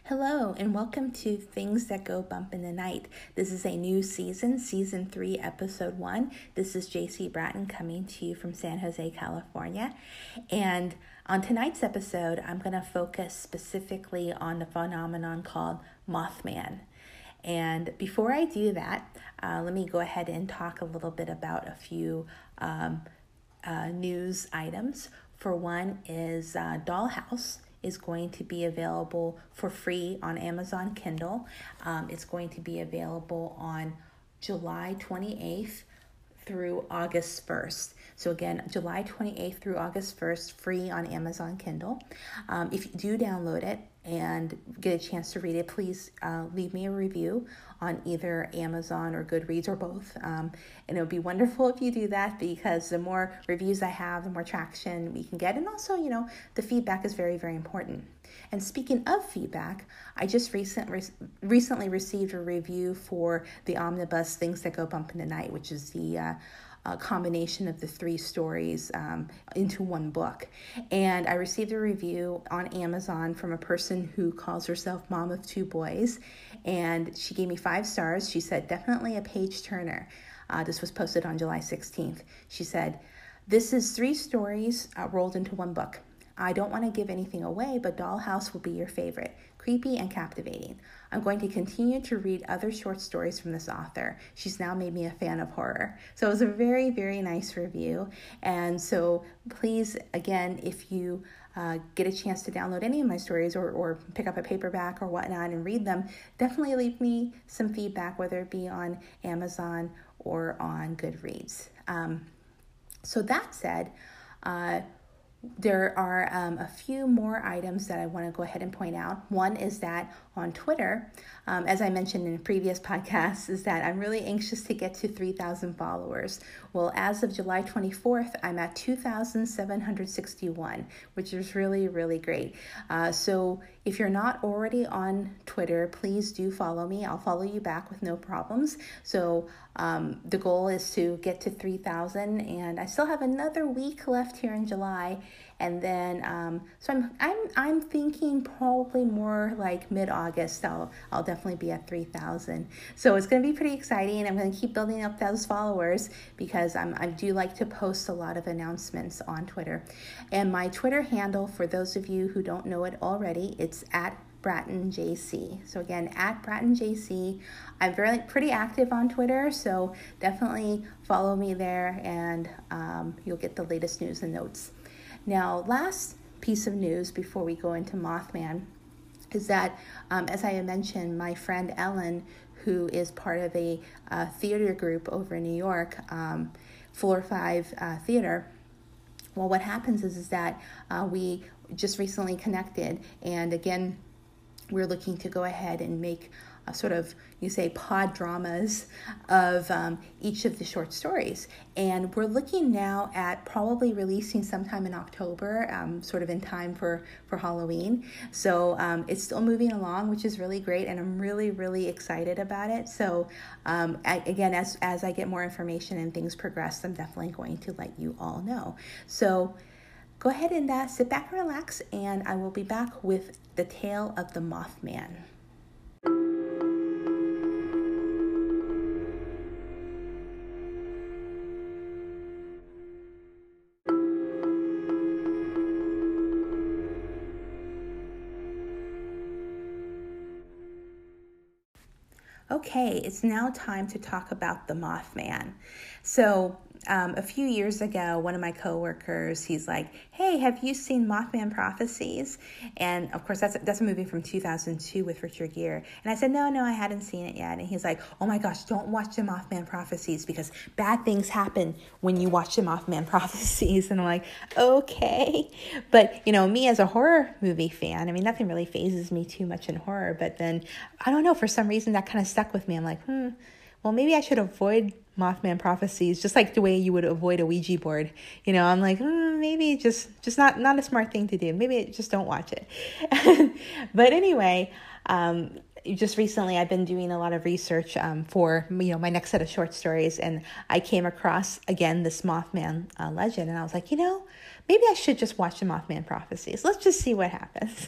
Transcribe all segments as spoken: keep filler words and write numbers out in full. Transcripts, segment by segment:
Hello, and welcome to Things That Go Bump in the Night. This is a new season, Season three, Episode one. This is J C Bratton coming to you from San Jose, California. And on tonight's episode, I'm going to focus specifically on the phenomenon called Mothman. And before I do that, uh, let me go ahead and talk a little bit about a few um, uh, news items. For one is uh, Dollhouse is going to be available for free on Amazon Kindle. Um, it's going to be available on July twenty-eighth through August first. So again, July twenty-eighth through August first, free on Amazon Kindle. Um, if you do download it and get a chance to read it, please uh, leave me a review on either Amazon or Goodreads or both. Um, and it would be wonderful if you do that, because the more reviews I have, the more traction we can get. And also, you know, the feedback is very, very important. And speaking of feedback, I just recent, re- recently received a review for the omnibus Things That Go Bump in the Night, which is the uh, a combination of the three stories um, into one book. And I received a review on Amazon from a person who calls herself Mom of Two Boys. And she gave me five stars. She said, definitely a page turner. Uh, this was posted on July sixteenth. She said, this is three stories uh, rolled into one book. I don't want to give anything away, but Dollhouse will be your favorite. Creepy and captivating. I'm going to continue to read other short stories from this author. She's now made me a fan of horror. So it was a very, very nice review. And so please, again, if you uh, get a chance to download any of my stories or, or pick up a paperback or whatnot and read them, definitely leave me some feedback, whether it be on Amazon or on Goodreads. Um, so that said, uh, There are um, a few more items that I want to go ahead and point out. One is that on Twitter, um, as I mentioned in a previous podcast, is that I'm really anxious to get to three thousand followers. Well, as of July twenty-fourth, I'm at two thousand seven hundred sixty-one, which is really, really great. Uh, so if you're not already on Twitter, please do follow me. I'll follow you back with no problems. So um, the goal is to get to three thousand, and I still have another week left here in July. And then, um, so I'm I'm I'm thinking probably more like mid-August. I'll I'll definitely be at three thousand. So it's going to be pretty exciting. I'm going to keep building up those followers because I'm I do like to post a lot of announcements on Twitter. And my Twitter handle, for those of you who don't know it already, it's at Bratton J C. So again, at Bratton J C. I'm very pretty active on Twitter, so definitely follow me there, and um, you'll get the latest news and notes. Now, last piece of news before we go into Mothman is that, um, as I had mentioned, my friend Ellen, who is part of a uh, theater group over in New York, um, Floor five uh, Theater, well, what happens is, is that uh, we just recently connected, and again, we're looking to go ahead and make a sort of, you say, pod dramas of um, each of the short stories. And we're looking now at probably releasing sometime in October, um, sort of in time for, for Halloween. So um, it's still moving along, which is really great. And I'm really, really excited about it. So um, I, again, as, as I get more information and things progress, I'm definitely going to let you all know. So go ahead and uh, sit back and relax, and I will be back with the tale of the Mothman. Okay, it's now time to talk about the Mothman. So um, a few years ago, one of my coworkers, he's like, hey, have you seen Mothman Prophecies? And of course, that's, that's a movie from two thousand two with Richard Gere. And I said, no, no, I hadn't seen it yet. And he's like, oh my gosh, don't watch the Mothman Prophecies because bad things happen when you watch the Mothman Prophecies. And I'm like, okay. But, you know, me as a horror movie fan, I mean, nothing really phases me too much in horror. But then, I don't know, for some reason that kind of stuck with me. I'm like, hmm, well, maybe I should avoid Mothman Prophecies, just like the way you would avoid a Ouija board. You know, I'm like, mm, maybe just just not, not a smart thing to do. Maybe just don't watch it. But anyway, um, just recently I've been doing a lot of research um, for, you know, my next set of short stories, and I came across, again, this Mothman uh, legend, and I was like, you know, maybe I should just watch the Mothman prophecies. Let's just see what happens.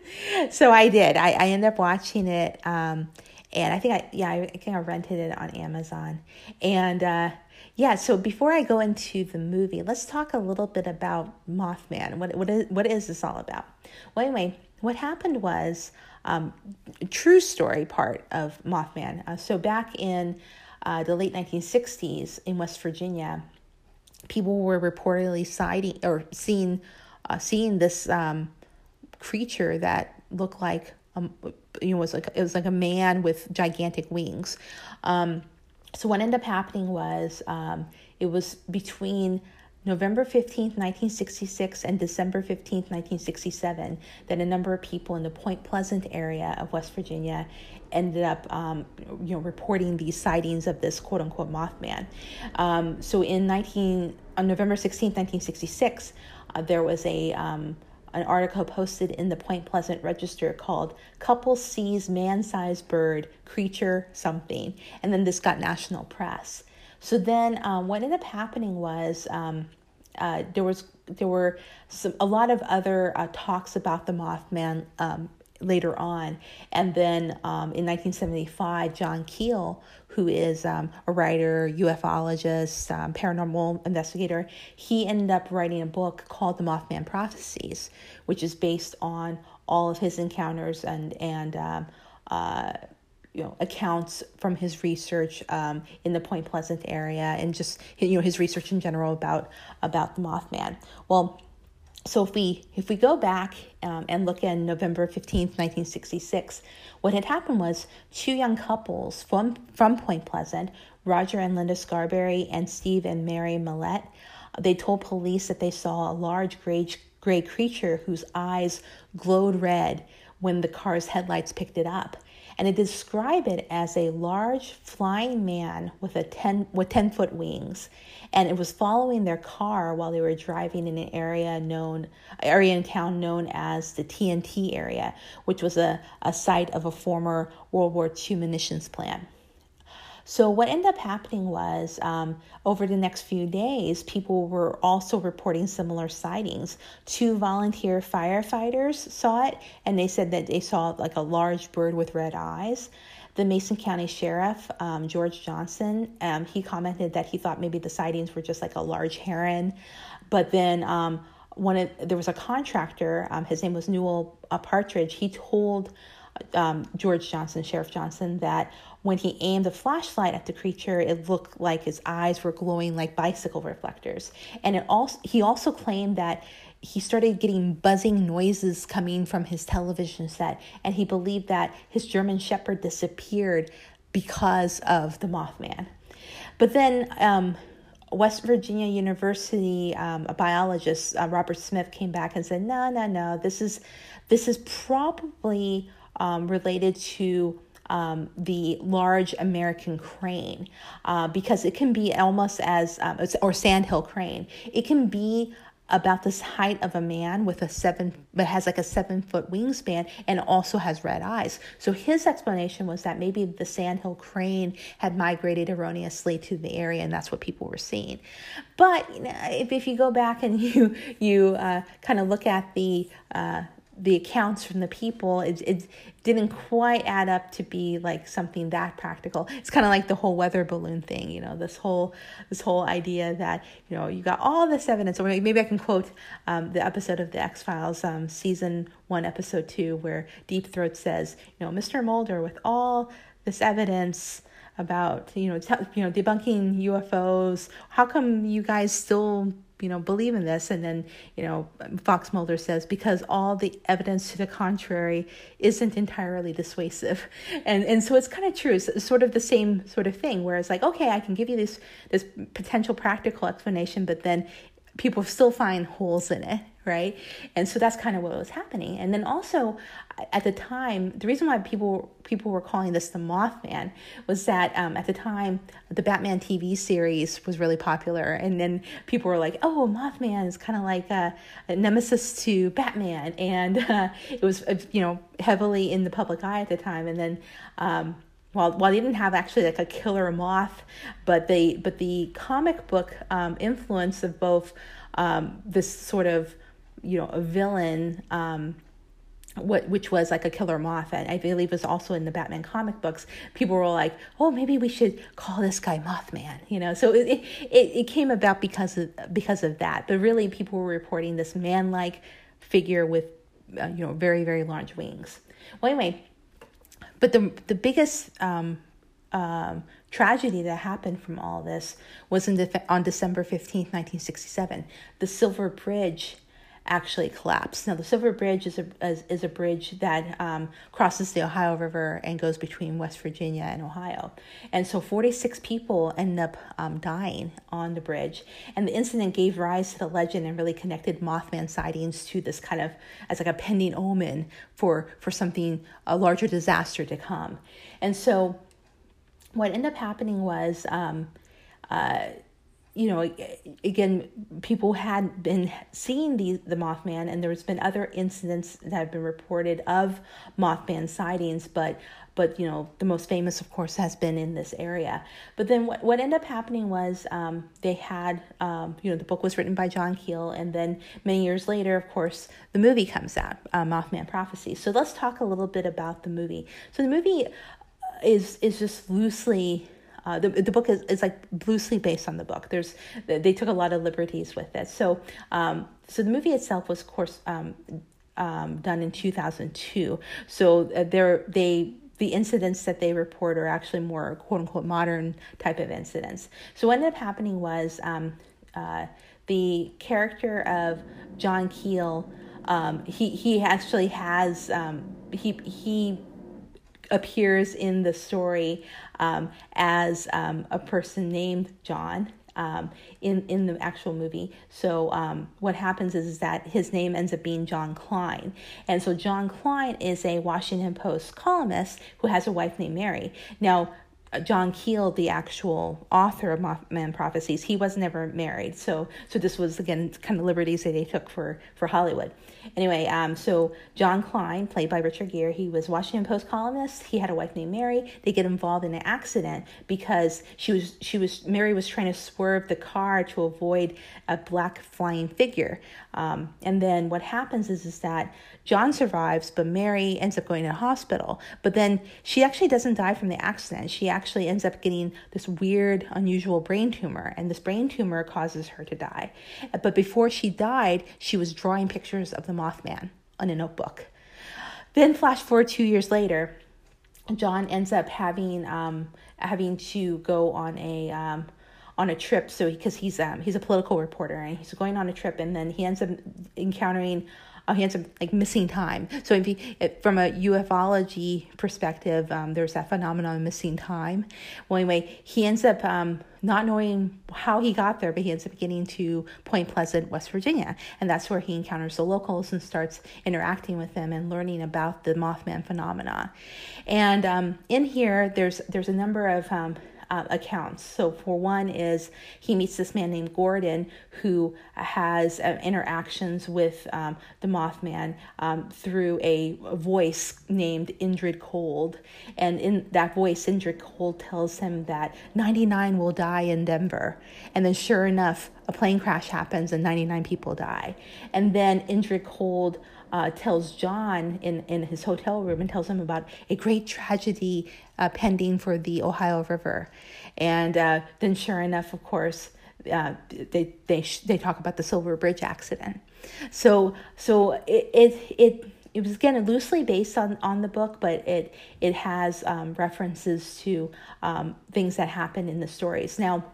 So I did. I, I ended up watching it, um, and I think I, yeah, I think I rented it on Amazon. And uh, yeah, so before I go into the movie, let's talk a little bit about Mothman. What what is what is this all about? Well, anyway, what happened was um, true story part of Mothman. Uh, so back in uh, the late nineteen sixties in West Virginia, people were reportedly sighting or seeing uh, seeing this um, creature that looked like um, you know was like it was like a man with gigantic wings. Um, so what ended up happening was um, it was between November fifteenth, nineteen sixty-six and December fifteenth, nineteen sixty-seven that a number of people in the Point Pleasant area of West Virginia ended up um, you know reporting these sightings of this quote unquote Mothman. Um, so in nineteen on November sixteenth, nineteen sixty-six, uh, there was a um, an article posted in the Point Pleasant Register called "Couple Sees Man-Sized Bird Creature Something," and then this got national press. So then, um, what ended up happening was um, uh, there was there were some a lot of other uh, talks about the Mothman um, later on, and then um, in nineteen seventy-five, John Keel, who is um, a writer, ufologist, um, paranormal investigator, he ended up writing a book called The Mothman Prophecies, which is based on all of his encounters and and um, uh, you know accounts from his research um, in the Point Pleasant area, and just you know his research in general about about the Mothman. Well, so if we if we go back um, and look at November fifteenth, nineteen sixty-six, what had happened was two young couples from, from Point Pleasant, Roger and Linda Scarberry and Steve and Mary Millette, they told police that they saw a large gray, gray creature whose eyes glowed red when the car's headlights picked it up. And they describe it as a large flying man with a ten with ten foot wings, and it was following their car while they were driving in an area known area in town known as the T N T area, which was a, a site of a former World War Two munitions plant. So what ended up happening was um, over the next few days, people were also reporting similar sightings. Two volunteer firefighters saw it, and they said that they saw like a large bird with red eyes. The Mason County Sheriff, um, George Johnson, um, he commented that he thought maybe the sightings were just like a large heron. But then um, one of, there was a contractor, um, his name was Newell uh, Partridge, he told um, George Johnson, Sheriff Johnson, that when he aimed a flashlight at the creature, it looked like his eyes were glowing like bicycle reflectors. And it also he also claimed that he started getting buzzing noises coming from his television set, and he believed that his German Shepherd disappeared because of the Mothman. But then um, West Virginia University, um, a biologist, uh, Robert Smith, came back and said, no, no, no, this is this is probably um, related to Um, the large American crane, uh, because it can be almost as, um, or sandhill crane. It can be about this height of a man with a seven, but has like a seven foot wingspan and also has red eyes. So his explanation was that maybe the sandhill crane had migrated erroneously to the area, and that's what people were seeing. But you know, if, if you go back and you you uh, kind of look at the uh, the accounts from the people, it, it didn't quite add up to be like something that practical. It's kind of like the whole weather balloon thing, you know, this whole this whole idea that, you know, you got all this evidence. Or maybe I can quote um, the episode of The X-Files, um, season one, episode two, where Deep Throat says, you know, Mister Mulder, with all this evidence about, you know, t- you know, debunking U F Os, how come you guys still, you know, believe in this? And then, you know, Fox Mulder says, because all the evidence to the contrary isn't entirely dissuasive. And and so it's kind of true. It's sort of the same sort of thing, where it's like, okay, I can give you this this potential practical explanation, but then people still find holes in it, right? And so that's kind of what was happening. And then also at the time, the reason why people people were calling this the Mothman was that um, at the time, the Batman T V series was really popular. And then people were like, oh, Mothman is kind of like a, a nemesis to Batman. And uh, it was, uh, you know, heavily in the public eye at the time. And then um, while while they didn't have actually like a killer moth, but they but the comic book um, influence of both um, this sort of, you know, a villain, um, what which was like a killer moth, and I believe was also in the Batman comic books. People were like, "Oh, maybe we should call this guy Mothman," you know. So it it, it came about because of because of that. But really, people were reporting this man-like figure with, uh, you know, very very large wings. Well, anyway, but the the biggest um, um, tragedy that happened from all this was in the, on December fifteenth, nineteen sixty-seven. The Silver Bridge actually collapsed. Now, the Silver Bridge is a is, is a bridge that um, crosses the Ohio River and goes between West Virginia and Ohio. And so forty-six people ended up um, dying on the bridge. And the incident gave rise to the legend and really connected Mothman sightings to this kind of as like a pending omen for, for something, a larger disaster to come. And so what ended up happening was, um, uh, you know, again, people had been seeing the, the Mothman, and there's been other incidents that have been reported of Mothman sightings, but, but you know, the most famous, of course, has been in this area. But then what, what ended up happening was um, they had, um, you know, the book was written by John Keel, and then many years later, of course, the movie comes out, uh, Mothman Prophecy. So let's talk a little bit about the movie. So the movie is is just loosely... Uh, the the book is, is like loosely based on the book. There's they took a lot of liberties with it. So um so the movie itself was, of course, um, um done in two thousand two. So uh, there they the incidents that they report are actually more quote unquote modern type of incidents. So what ended up happening was um uh the character of John Keel, um he he actually has um he he appears in the story um, as um, a person named John um, in, in the actual movie. So um, what happens is, is that his name ends up being John Klein. And so John Klein is a Washington Post columnist who has a wife named Mary. Now, John Keel, the actual author of Mothman Prophecies, he was never married. So so this was, again, kind of liberties that they took for, for Hollywood. Anyway, um, so John Klein, played by Richard Gere, he was Washington Post columnist. He had a wife named Mary. They get involved in an accident because she was she was Mary was trying to swerve the car to avoid a black flying figure. Um, and then what happens is, is that John survives, but Mary ends up going to the hospital. But then she actually doesn't die from the accident. She actually ends up getting this weird, unusual brain tumor, and this brain tumor causes her to die. But before she died, she was drawing pictures of the Mothman on a notebook. Then flash forward two years later, John ends up having um, having to go on a um, on a trip. So because he's um, he's a political reporter, and he's going on a trip, and then he ends up encountering. Oh, he ends up like missing time. So if he, it, from a ufology perspective, um, there's that phenomenon of missing time. Well, anyway, he ends up um, not knowing how he got there, but he ends up getting to Point Pleasant, West Virginia. And that's where he encounters the locals and starts interacting with them and learning about the Mothman phenomena. And um, in here, there's there's a number of um, Uh, accounts. So for one is he meets this man named Gordon who has uh, interactions with um, the Mothman um, through a, a voice named Indrid Cold. And in that voice, Indrid Cold tells him that ninety-nine will die in Denver. And then sure enough, a plane crash happens and ninety-nine people die. And then Indrid Cold Uh, tells John in, in his hotel room and tells him about a great tragedy uh, pending for the Ohio River. And uh, then sure enough, of course, uh, they they they talk about the Silver Bridge accident. So so it it it, it was, again, loosely based on, on the book, but it it has um, references to um, things that happen in the stories. Now,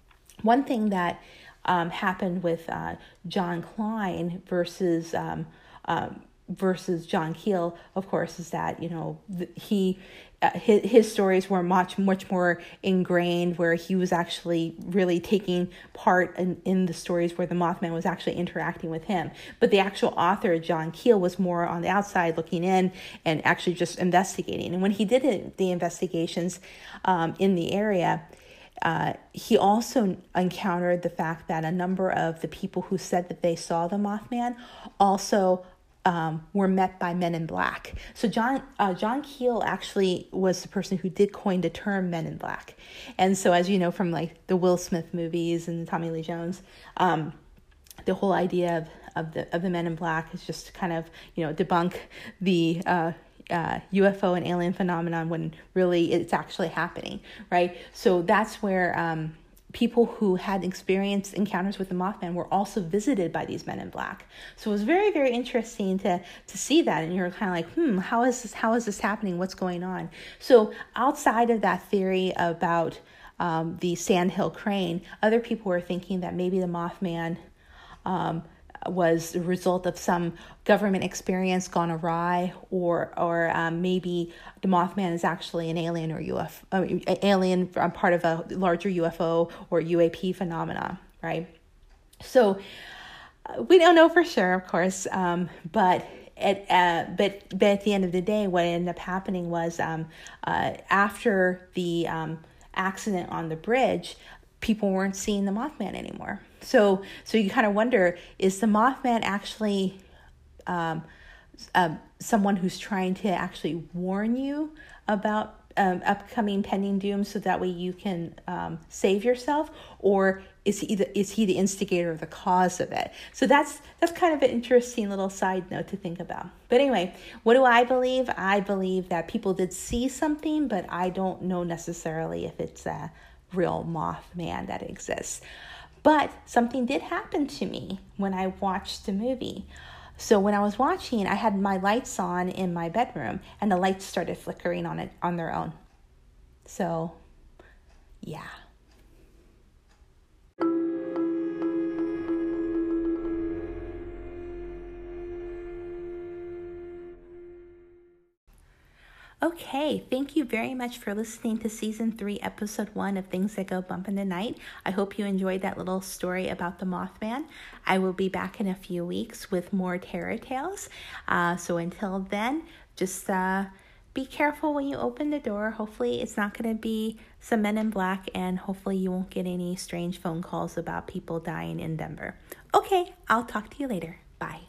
one thing that um, happened with uh, John Klein versus um, Um, versus John Keel, of course, is that, you know, he, uh, his, his stories were much, much more ingrained, where he was actually really taking part in, in the stories where the Mothman was actually interacting with him. But the actual author, John Keel, was more on the outside looking in and actually just investigating. And when he did it, the investigations um, in the area, Uh, he also encountered the fact that a number of the people who said that they saw the Mothman also um, were met by Men in Black. So John uh, John Keel actually was the person who did coin the term Men in Black. And so, as you know from like the Will Smith movies and Tommy Lee Jones, um, the whole idea of, of the of the Men in Black is just to kind of, you know, debunk the uh, Uh, U F O and alien phenomenon when really it's actually happening, right? So that's where um, people who had experienced encounters with the Mothman were also visited by these Men in Black. So it was very, very interesting to to see that, and you're kind of like, hmm, how is this? How is this happening? What's going on? So outside of that theory about um, the Sandhill Crane, other people were thinking that maybe the Mothman Um, was the result of some government experience gone awry, or or um, maybe the Mothman is actually an alien or U F O, uh, alien, part of a larger U F O or U A P phenomena, right? So uh, we don't know for sure, of course, um, but at uh, but but at the end of the day, what ended up happening was um, uh, after the um, accident on the bridge, people weren't seeing the Mothman anymore. So, so you kind of wonder, is the Mothman actually um, uh, someone who's trying to actually warn you about um, upcoming pending doom, so that way you can um, save yourself, or is he the, is he the instigator or the cause of it? So that's that's kind of an interesting little side note to think about. But anyway, what do I believe? I believe that people did see something, but I don't know necessarily if it's a real Mothman that exists. But something did happen to me when I watched the movie. So when I was watching, I had my lights on in my bedroom, and the lights started flickering on it on their own. So, yeah. Okay, thank you very much for listening to Season three, Episode one of Things That Go Bump in the Night. I hope you enjoyed that little story about the Mothman. I will be back in a few weeks with more terror tales. Uh, so until then, just uh, be careful when you open the door. Hopefully it's not going to be some Men in Black, and hopefully you won't get any strange phone calls about people dying in Denver. Okay, I'll talk to you later. Bye.